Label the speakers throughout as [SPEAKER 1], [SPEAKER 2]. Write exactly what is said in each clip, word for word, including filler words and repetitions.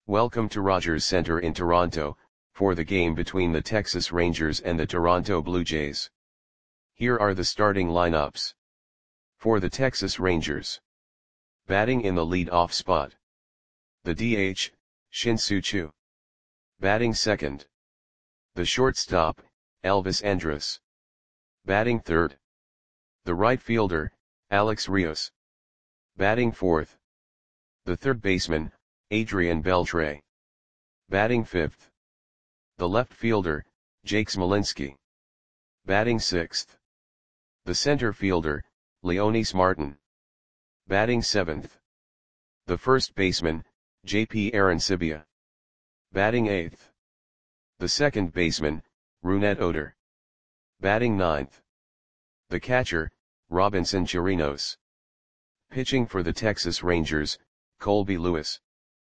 [SPEAKER 1] Welcome to Rogers Centre in Toronto, for the game between the Texas Rangers and the Toronto Blue Jays. Here are the starting lineups. For the Texas Rangers. Batting in the lead-off spot. The D H, Shin-Soo Choo. Batting second. The shortstop, Elvis Andrus. Batting third. The right fielder, Alex Rios. Batting fourth. The third baseman, Adrian Beltre. Batting fifth. The left fielder, Jake Smolinski. Batting sixth. The center fielder, Leonys Martin. Batting seventh. The first baseman, J P Arencibia. Batting eighth. The second baseman, Rougned Odor. Batting ninth. The catcher, Robinson Chirinos. Pitching for the Texas Rangers, Colby Lewis.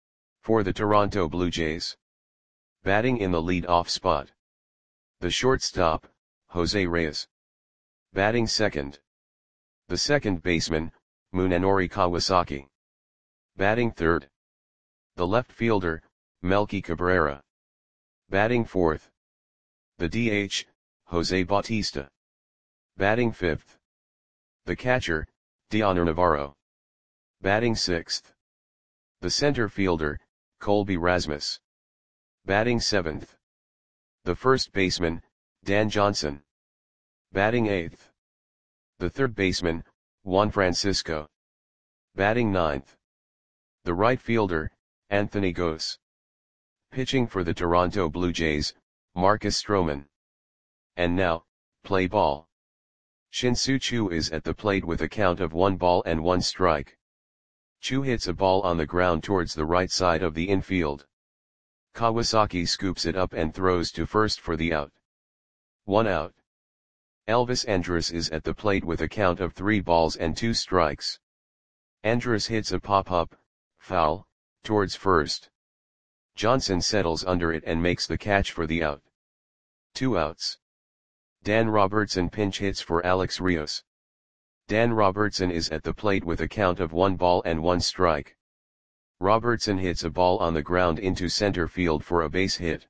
[SPEAKER 1] For the Toronto Blue Jays. Batting in the lead-off spot. The shortstop, Jose Reyes. Batting second. The second baseman, Munenori Kawasaki. Batting third. The left fielder, Melky Cabrera. Batting fourth. The D H, Jose Bautista. Batting fifth. The catcher, Dioner Navarro. Batting sixth. The center fielder, Colby Rasmus. Batting seventh. The first baseman, Dan Johnson. Batting eighth. The third baseman, Juan Francisco. Batting ninth. The right fielder, Anthony Gose. Pitching for the Toronto Blue Jays, Marcus Stroman. And now, play ball. Shin-Soo Choo is at the plate with a count of one ball and one strike. Choo hits a ball on the ground towards the right side of the infield. Kawasaki scoops it up and throws to first for the out. One out. Elvis Andrus is at the plate with a count of three balls and two strikes. Andrus hits a pop-up, foul, towards first. Johnson settles under it and makes the catch for the out. Two outs. Dan Robertson pinch hits for Alex Rios. Dan Robertson is at the plate with a count of one ball and one strike. Robertson hits a ball on the ground into center field for a base hit.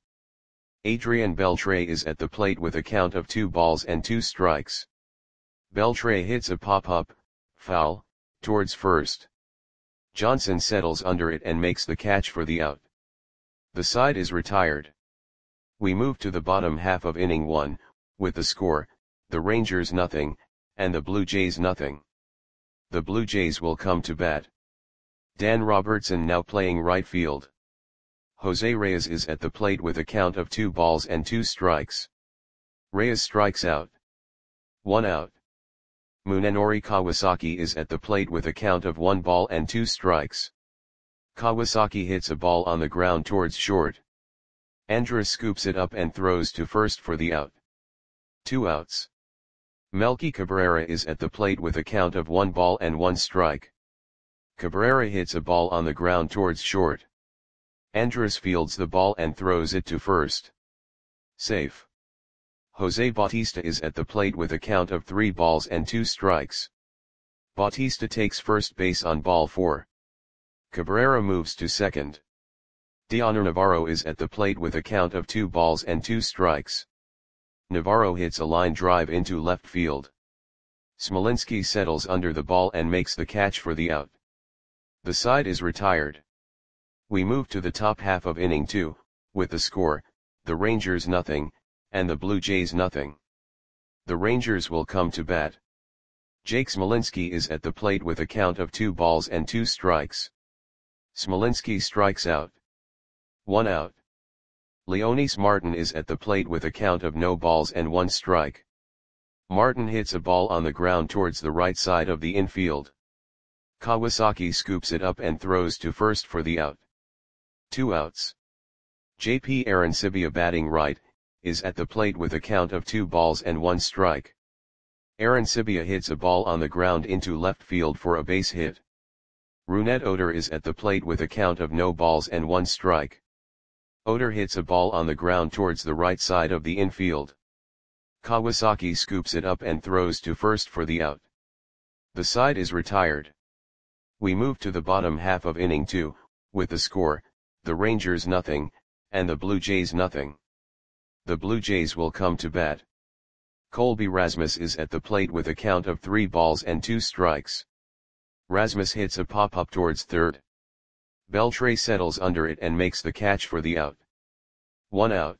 [SPEAKER 1] Adrian Beltre is at the plate with a count of two balls and two strikes. Beltre hits a pop-up, foul, towards first. Johnson settles under it and makes the catch for the out. The side is retired. We move to the bottom half of inning one, with the score, the Rangers nothing, and the Blue Jays nothing. The Blue Jays will come to bat. Dan Robertson now playing right field. Jose Reyes is at the plate with a count of two balls and two strikes. Reyes strikes out. One out. Munenori Kawasaki is at the plate with a count of one ball and two strikes. Kawasaki hits a ball on the ground towards short. Andrus scoops it up and throws to first for the out. Two outs. Melky Cabrera is at the plate with a count of one ball and one strike. Cabrera hits a ball on the ground towards short. Andrus fields the ball and throws it to first. Safe. Jose Bautista is at the plate with a count of three balls and two strikes. Bautista takes first base on ball four. Cabrera moves to second. Dioner Navarro is at the plate with a count of two balls and two strikes. Navarro hits a line drive into left field. Smolinski settles under the ball and makes the catch for the out. The side is retired. We move to the top half of inning two, with the score, the Rangers nothing, and the Blue Jays nothing. The Rangers will come to bat. Jake Smolinski is at the plate with a count of two balls and two strikes. Smolinski strikes out. One out. Leonys Martin is at the plate with a count of no balls and one strike. Martin hits a ball on the ground towards the right side of the infield. Kawasaki scoops it up and throws to first for the out. Two outs. J P Arencibia batting right, is at the plate with a count of two balls and one strike. Arencibia hits a ball on the ground into left field for a base hit. Rougned Odor is at the plate with a count of no balls and one strike. Odor hits a ball on the ground towards the right side of the infield. Kawasaki scoops it up and throws to first for the out. The side is retired. We move to the bottom half of inning two, with the score, the Rangers nothing, and the Blue Jays nothing. The Blue Jays will come to bat. Colby Rasmus is at the plate with a count of three balls and two strikes. Rasmus hits a pop-up towards third. Beltre settles under it and makes the catch for the out. One out.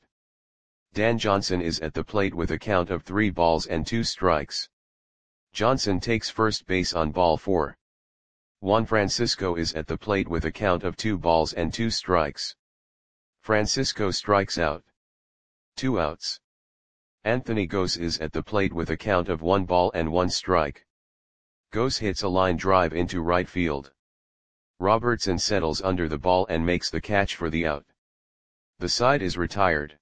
[SPEAKER 1] Dan Johnson is at the plate with a count of three balls and two strikes. Johnson takes first base on ball four. Juan Francisco is at the plate with a count of two balls and two strikes. Francisco strikes out. Two outs. Anthony Gose is at the plate with a count of one ball and one strike. Gose hits a line drive into right field. Robertson settles under the ball and makes the catch for the out. The side is retired.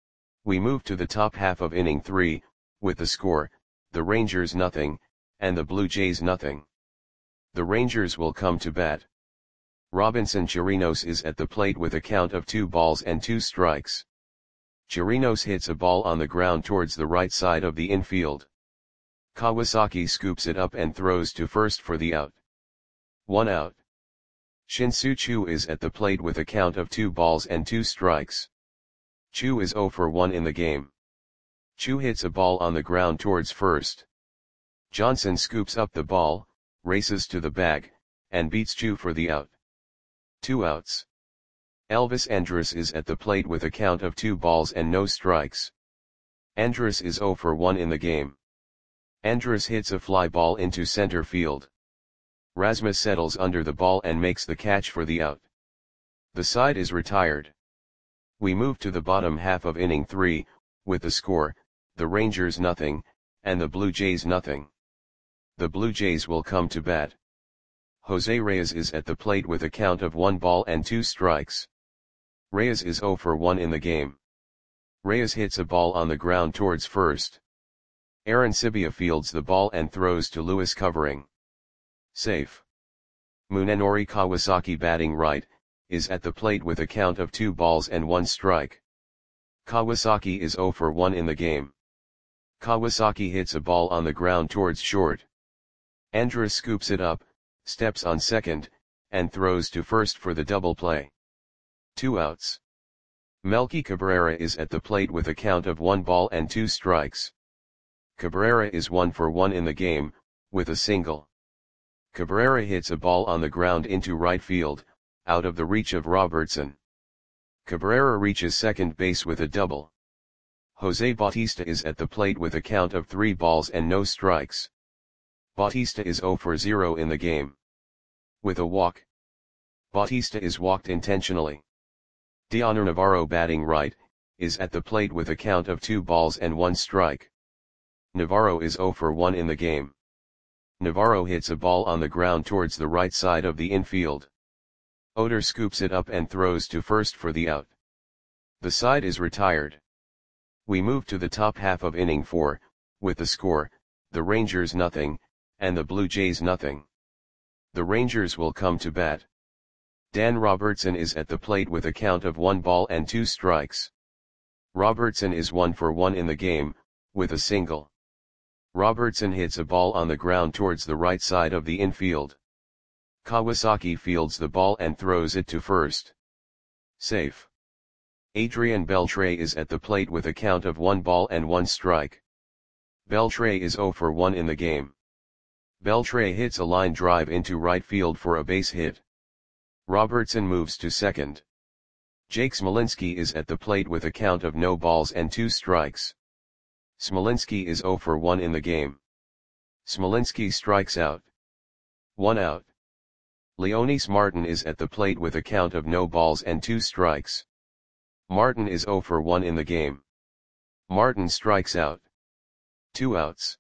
[SPEAKER 1] We move to the top half of inning three, with the score, the Rangers nothing, and the Blue Jays nothing. The Rangers will come to bat. Robinson Chirinos is at the plate with a count of two balls and two strikes. Chirinos hits a ball on the ground towards the right side of the infield. Kawasaki scoops it up and throws to first for the out. One out. Shin-Soo Choo is at the plate with a count of two balls and two strikes. Choo is zero for one in the game. Choo hits a ball on the ground towards first. Johnson scoops up the ball, races to the bag, and beats Choo for the out. Two outs. Elvis Andrus is at the plate with a count of two balls and no strikes. Andrus is zero for one in the game. Andrus hits a fly ball into center field. Rasmus settles under the ball and makes the catch for the out. The side is retired. We move to the bottom half of inning three, with the score, the Rangers nothing, and the Blue Jays nothing. The Blue Jays will come to bat. Jose Reyes is at the plate with a count of one ball and two strikes. Reyes is zero for one in the game. Reyes hits a ball on the ground towards first. Aaron Sibia fields the ball and throws to Lewis covering. Safe. Munenori Kawasaki batting right, is at the plate with a count of two balls and one strike. Kawasaki is zero for one in the game. Kawasaki hits a ball on the ground towards short. Andrus scoops it up, steps on second, and throws to first for the double play. Two outs. Melky Cabrera is at the plate with a count of one ball and two strikes. Cabrera is one for one in the game, with a single. Cabrera hits a ball on the ground into right field, out of the reach of Robertson. Cabrera reaches second base with a double. Jose Bautista is at the plate with a count of three balls and no strikes. Bautista is zero for zero in the game. With a walk. Bautista is walked intentionally. Dioner Navarro batting right, is at the plate with a count of two balls and one strike. Navarro is zero for one in the game. Navarro hits a ball on the ground towards the right side of the infield. Oder scoops it up and throws to first for the out. The side is retired. We move to the top half of inning four, with the score, the Rangers nothing, and the Blue Jays nothing. The Rangers will come to bat. Dan Robertson is at the plate with a count of one ball and two strikes. Robertson is one for one in the game, with a single. Robertson hits a ball on the ground towards the right side of the infield. Kawasaki fields the ball and throws it to first. Safe. Adrian Beltre is at the plate with a count of one ball and one strike. Beltre is zero for one in the game. Beltre hits a line drive into right field for a base hit. Robertson moves to second. Jake Smolinski is at the plate with a count of no balls and two strikes. Smolinski is zero for one in the game. Smolinski strikes out. One out. Leonys Martin is at the plate with a count of no balls and two strikes. Martin is zero for one in the game. Martin strikes out. Two outs.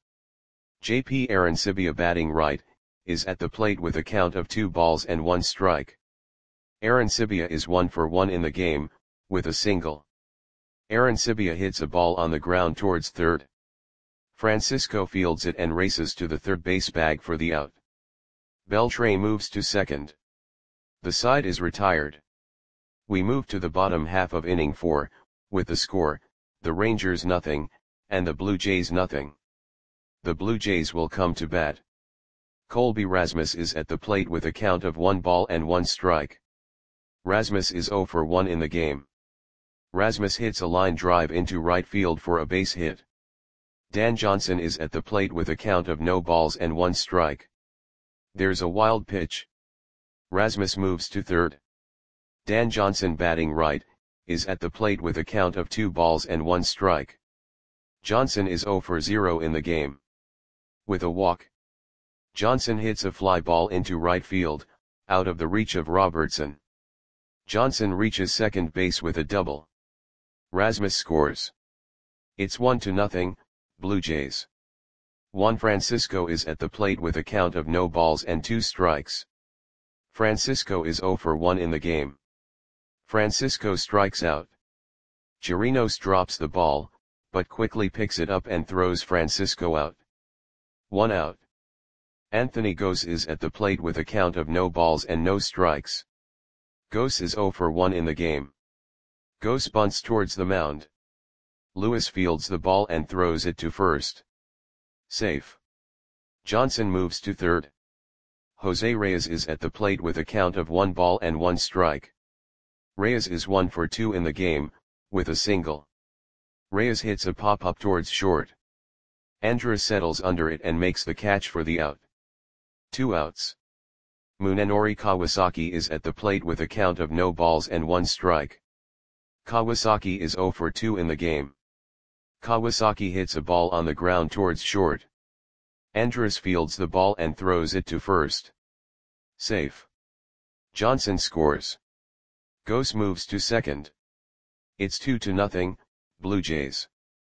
[SPEAKER 1] J P Arancibia batting right, is at the plate with a count of two balls and one strike. Arancibia is one for one in the game, with a single. Arancibia hits a ball on the ground towards third. Francisco fields it and races to the third base bag for the out. Beltre moves to second. The side is retired. We move to the bottom half of inning four, with the score, the Rangers nothing, and the Blue Jays nothing. The Blue Jays will come to bat. Colby Rasmus is at the plate with a count of one ball and one strike. Rasmus is zero for one in the game. Rasmus hits a line drive into right field for a base hit. Dan Johnson is at the plate with a count of no balls and one strike. There's a wild pitch. Rasmus moves to third. Dan Johnson, batting right, is at the plate with a count of two balls and one strike. Johnson is zero for zero in the game. With a walk, Johnson hits a fly ball into right field, out of the reach of Robertson. Johnson reaches second base with a double. Rasmus scores. It's one to nothing, Blue Jays. Juan Francisco is at the plate with a count of no balls and two strikes. Francisco is zero for one in the game. Francisco strikes out. Chirinos drops the ball, but quickly picks it up and throws Francisco out. One out. Anthony Gose is at the plate with a count of no balls and no strikes. Gose is zero for one in the game. Gose bunts towards the mound. Lewis fields the ball and throws it to first. Safe. Johnson moves to third. Jose Reyes is at the plate with a count of one ball and one strike. Reyes is one for two in the game, with a single. Reyes hits a pop-up towards short. Andrus settles under it and makes the catch for the out. Two outs. Munenori Kawasaki is at the plate with a count of no balls and one strike. Kawasaki is zero for two in the game. Kawasaki hits a ball on the ground towards short. Andrus fields the ball and throws it to first. Safe. Johnson scores. Gose moves to second. It's two to nothing, Blue Jays.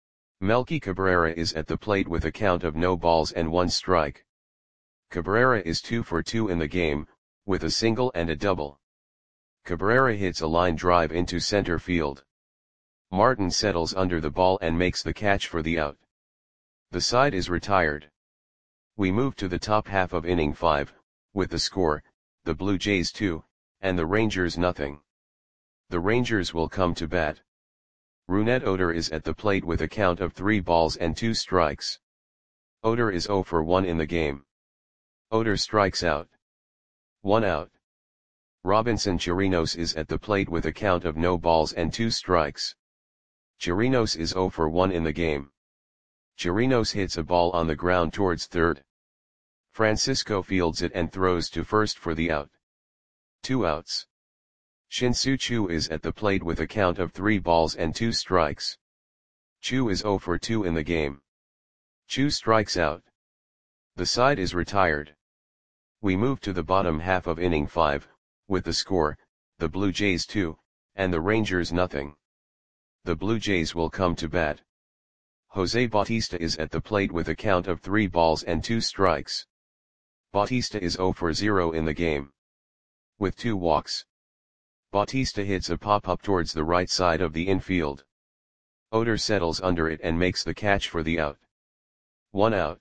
[SPEAKER 1] Melky Cabrera is at the plate with a count of no balls and one strike. Cabrera is two for two in the game, with a single and a double. Cabrera hits a line drive into center field. Martin settles under the ball and makes the catch for the out. The side is retired. We move to the top half of inning five, with the score, the Blue Jays two, and the Rangers nothing. The Rangers will come to bat. Rougned Odor is at the plate with a count of three balls and two strikes. Odor is zero for one in the game. Odor strikes out. One out. Robinson Chirinos is at the plate with a count of no balls and two strikes. Chirinos is zero for one in the game. Chirinos hits a ball on the ground towards third. Francisco fields it and throws to first for the out. Two outs. Shin-Soo Choo is at the plate with a count of three balls and two strikes. Choo is zero for two in the game. Choo strikes out. The side is retired. We move to the bottom half of inning five, with the score, the Blue Jays two, and the Rangers nothing. The Blue Jays will come to bat. Jose Bautista is at the plate with a count of three balls and two strikes. Bautista is zero for zero in the game. With two walks, Bautista hits a pop-up towards the right side of the infield. Odor settles under it and makes the catch for the out. One out.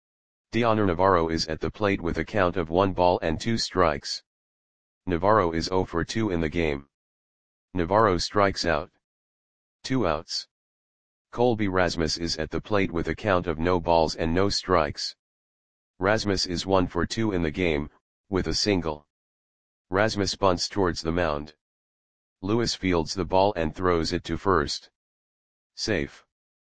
[SPEAKER 1] Dioner Navarro is at the plate with a count of one ball and two strikes. Navarro is zero for two in the game. Navarro strikes out. Two outs. Colby Rasmus is at the plate with a count of no balls and no strikes. Rasmus is one for two in the game, with a single. Rasmus bunts towards the mound. Lewis fields the ball and throws it to first. Safe.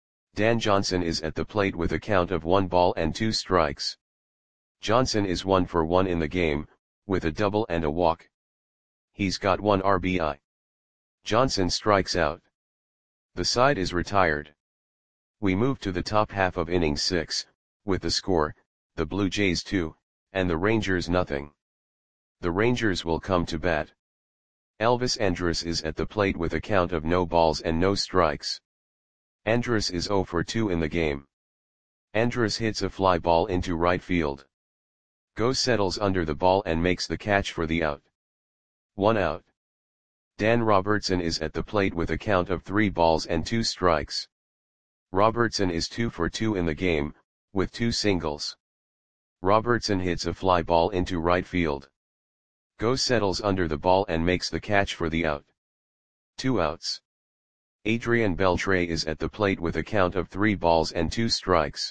[SPEAKER 1] Dan Johnson is at the plate with a count of one ball and two strikes. Johnson is one for one in the game, with a double and a walk. He's got one R B I. Johnson strikes out. The side is retired. We move to the top half of inning six, with the score, the Blue Jays two, and the Rangers nothing. The Rangers will come to bat. Elvis Andrus is at the plate with a count of no balls and no strikes. Andrus is zero for two in the game. Andrus hits a fly ball into right field. Gose settles under the ball and makes the catch for the out. One out. Dan Robertson is at the plate with a count of three balls and two strikes. Robertson is two for two in the game, with two singles. Robertson hits a fly ball into right field. Gose settles under the ball and makes the catch for the out. Two outs. Adrian Beltre is at the plate with a count of three balls and two strikes.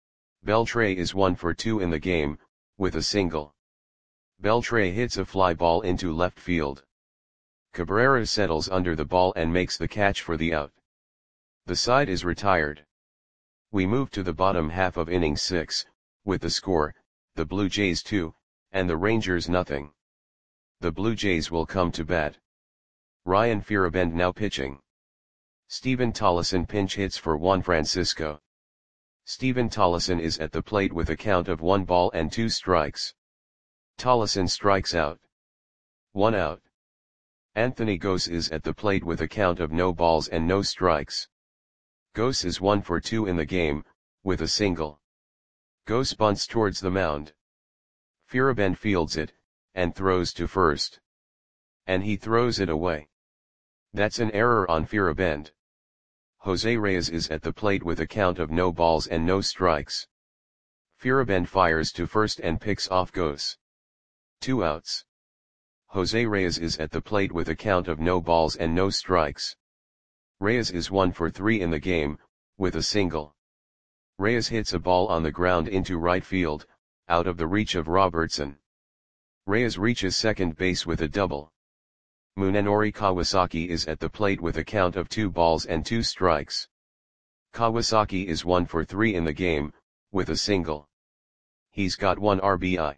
[SPEAKER 1] Beltre is one for two in the game, with a single. Beltre hits a fly ball into left field. Cabrera settles under the ball and makes the catch for the out. The side is retired. We move to the bottom half of inning six, with the score, the Blue Jays two, and the Rangers nothing. The Blue Jays will come to bat. Ryan Feerabend now pitching. Steven Tollefson pinch hits for Juan Francisco. Steven Tollefson is at the plate with a count of one ball and two strikes. Tollefson strikes out. One out. Anthony Gose is at the plate with a count of no balls and no strikes. Gose is one for two in the game, with a single. Gose bunts towards the mound. Feerabend fields it, and throws to first. And he throws it away. That's an error on Feerabend. Jose Reyes is at the plate with a count of no balls and no strikes. Feerabend fires to first and picks off Gose. Two outs. Jose Reyes is at the plate with a count of no balls and no strikes. Reyes is one for three in the game, with a single. Reyes hits a ball on the ground into right field, out of the reach of Robertson. Reyes reaches second base with a double. Munenori Kawasaki is at the plate with a count of two balls and two strikes. Kawasaki is one for three in the game, with a single. He's got one R B I.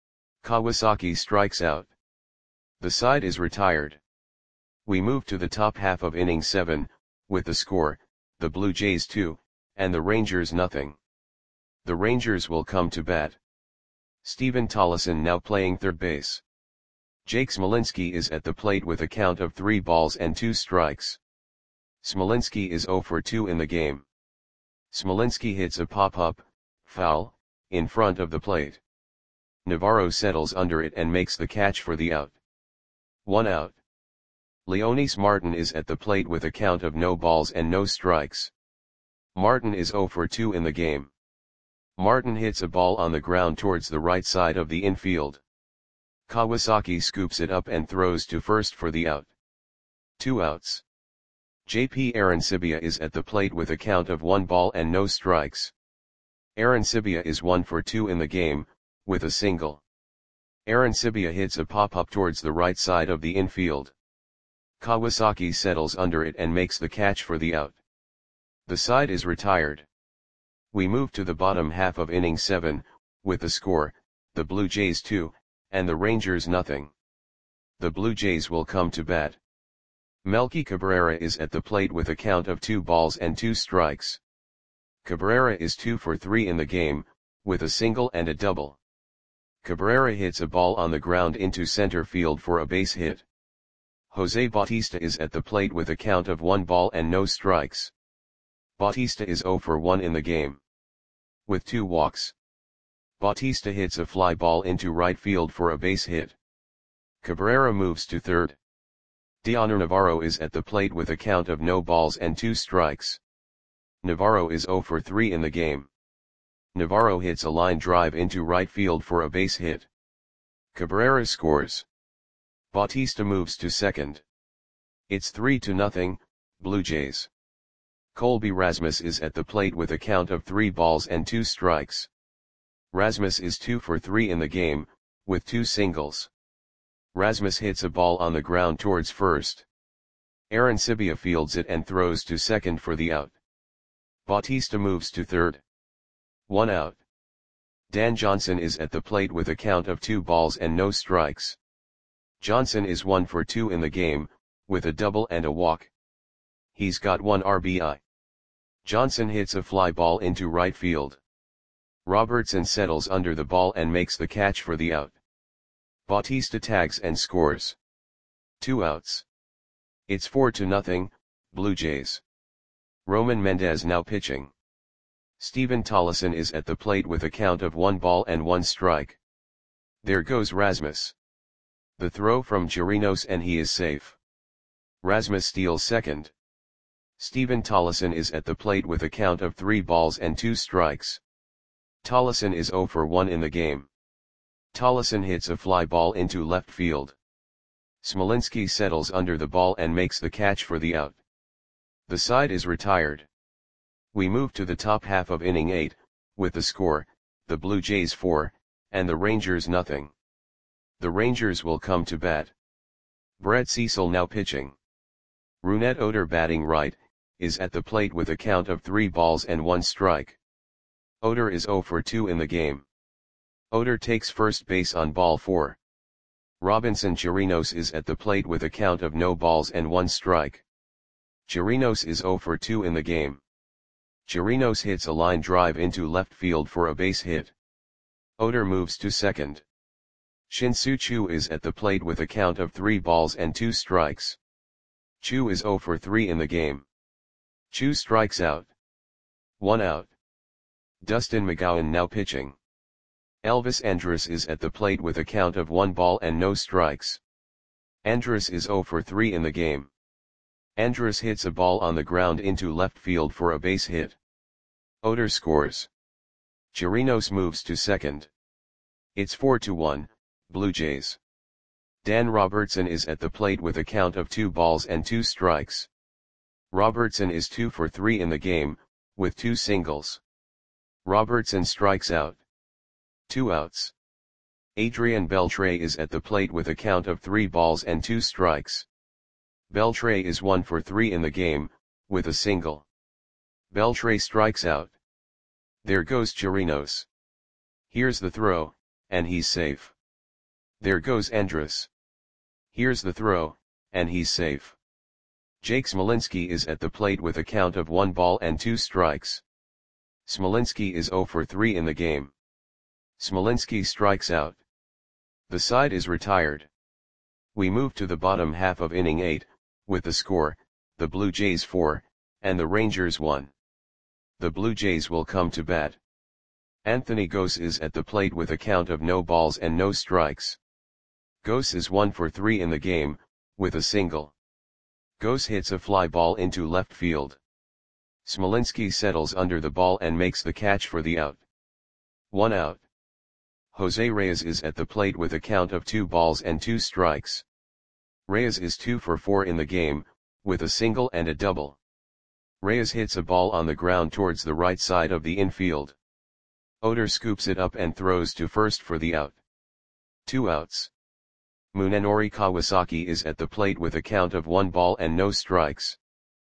[SPEAKER 1] Kawasaki strikes out. The side is retired. We move to the top half of inning seven, with the score, the Blue Jays two, and the Rangers nothing. The Rangers will come to bat. Steven Tollefson now playing third base. Jake Smolinski is at the plate with a count of three balls and two strikes. Smolinski is zero for two in the game. Smolinski hits a pop-up, foul, in front of the plate. Navarro settles under it and makes the catch for the out. One out. Leonys Martin is at the plate with a count of no balls and no strikes. Martin is zero for two in the game. Martin hits a ball on the ground towards the right side of the infield. Kawasaki scoops it up and throws to first for the out. Two outs. J P Arancibia is at the plate with a count of one ball and no strikes. Arancibia is one for two in the game, with a single. Arancibia hits a pop-up towards the right side of the infield. Kawasaki settles under it and makes the catch for the out. The side is retired. We move to the bottom half of inning seven, with the score, the Blue Jays two, and the Rangers nothing. The Blue Jays will come to bat. Melky Cabrera is at the plate with a count of two balls and two strikes. Cabrera is two for three in the game, with a single and a double. Cabrera hits a ball on the ground into center field for a base hit. Jose Bautista is at the plate with a count of one ball and no strikes. Bautista is zero for one in the game. With two walks. Bautista hits a fly ball into right field for a base hit. Cabrera moves to third. Dioner Navarro is at the plate with a count of no balls and two strikes. Navarro is zero for three in the game. Navarro hits a line drive into right field for a base hit. Cabrera scores. Bautista moves to second. It's three to nothing, Blue Jays. Colby Rasmus is at the plate with a count of three balls and two strikes. Rasmus is two for three in the game, with two singles. Rasmus hits a ball on the ground towards first. Arancibia fields it and throws to second for the out. Bautista moves to third. One out. Dan Johnson is at the plate with a count of two balls and no strikes. Johnson is one for two in the game, with a double and a walk. He's got one R B I. Johnson hits a fly ball into right field. Robertson settles under the ball and makes the catch for the out. Bautista tags and scores. Two outs. It's four to nothing, Blue Jays. Roman Mendez now pitching. Steven Tollefson is at the plate with a count of one ball and one strike. There goes Rasmus. The throw from Chirinos and he is safe. Rasmus steals second. Steven Tollefson is at the plate with a count of three balls and two strikes. Tollefson is zero for one in the game. Tollefson hits a fly ball into left field. Smolinski settles under the ball and makes the catch for the out. The side is retired. We move to the top half of inning eight, with the score, the Blue Jays four, and the Rangers nothing. The Rangers will come to bat. Brett Cecil now pitching. Rougned Odor batting right, is at the plate with a count of three balls and one strike. Odor is zero for two in the game. Odor takes first base on ball four. Robinson Chirinos is at the plate with a count of no balls and one strike. Chirinos is zero for two in the game. Chirinos hits a line drive into left field for a base hit. Odor moves to second. Shin-Soo Choo is at the plate with a count of three balls and two strikes. Choo is zero for three in the game. Choo strikes out. One out. Dustin McGowan now pitching. Elvis Andrus is at the plate with a count of one ball and no strikes. Andrus is zero for three in the game. Andrus hits a ball on the ground into left field for a base hit. Odor scores. Chirinos moves to second. It's four to one, Blue Jays. Dan Robertson is at the plate with a count of two balls and two strikes. Robertson is two for three in the game, with two singles. Robertson strikes out. Two outs. Adrian Beltre is at the plate with a count of three balls and two strikes. Beltre is one for three in the game, with a single. Beltre strikes out. There goes Chirinos. Here's the throw, and he's safe. There goes Andrus. Here's the throw, and he's safe. Jake Smolinski is at the plate with a count of one ball and two strikes. Smolinski is zero for three in the game. Smolinski strikes out. The side is retired. We move to the bottom half of inning eight, with the score, the Blue Jays four, and the Rangers one. The Blue Jays will come to bat. Anthony Gose is at the plate with a count of no balls and no strikes. Gose is one for three in the game, with a single. Gose hits a fly ball into left field. Smolinski settles under the ball and makes the catch for the out. One out. Jose Reyes is at the plate with a count of two balls and two strikes. Reyes is two for four in the game, with a single and a double. Reyes hits a ball on the ground towards the right side of the infield. Odor scoops it up and throws to first for the out. Two outs. Munenori Kawasaki is at the plate with a count of one ball and no strikes.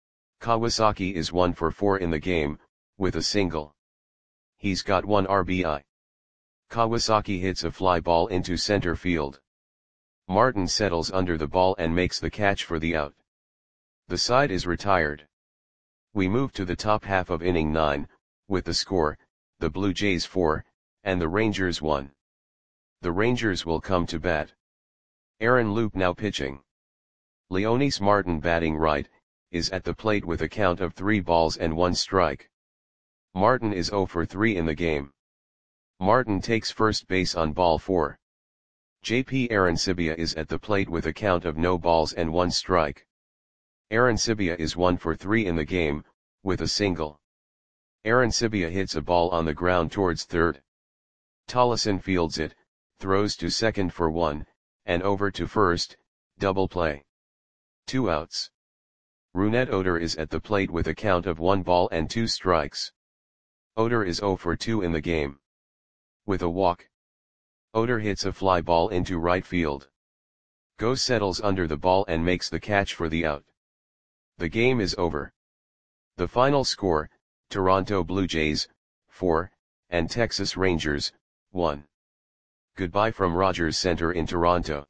[SPEAKER 1] Kawasaki is one for four in the game, with a single. He's got one R B I. Kawasaki hits a fly ball into center field. Martin settles under the ball and makes the catch for the out. The side is retired. We move to the top half of inning nine, with the score, the Blue Jays four, and the Rangers one. The Rangers will come to bat. Aaron Loup now pitching. Leonys Martin batting right, is at the plate with a count of three balls and one strike. Martin is zero for three in the game. Martin takes first base on ball four. J P Arancibia is at the plate with a count of no balls and one strike. Arancibia is one for three in the game, with a single. Arancibia hits a ball on the ground towards third. Tollison fields it, throws to second for one, and over to first, double play. Two outs. Rougned Odor is at the plate with a count of one ball and two strikes. Odor is zero for two in the game. With a walk. Odor hits a fly ball into right field. Gose settles under the ball and makes the catch for the out. The game is over. The final score, Toronto Blue Jays, four, and Texas Rangers, one. Goodbye from Rogers Center in Toronto.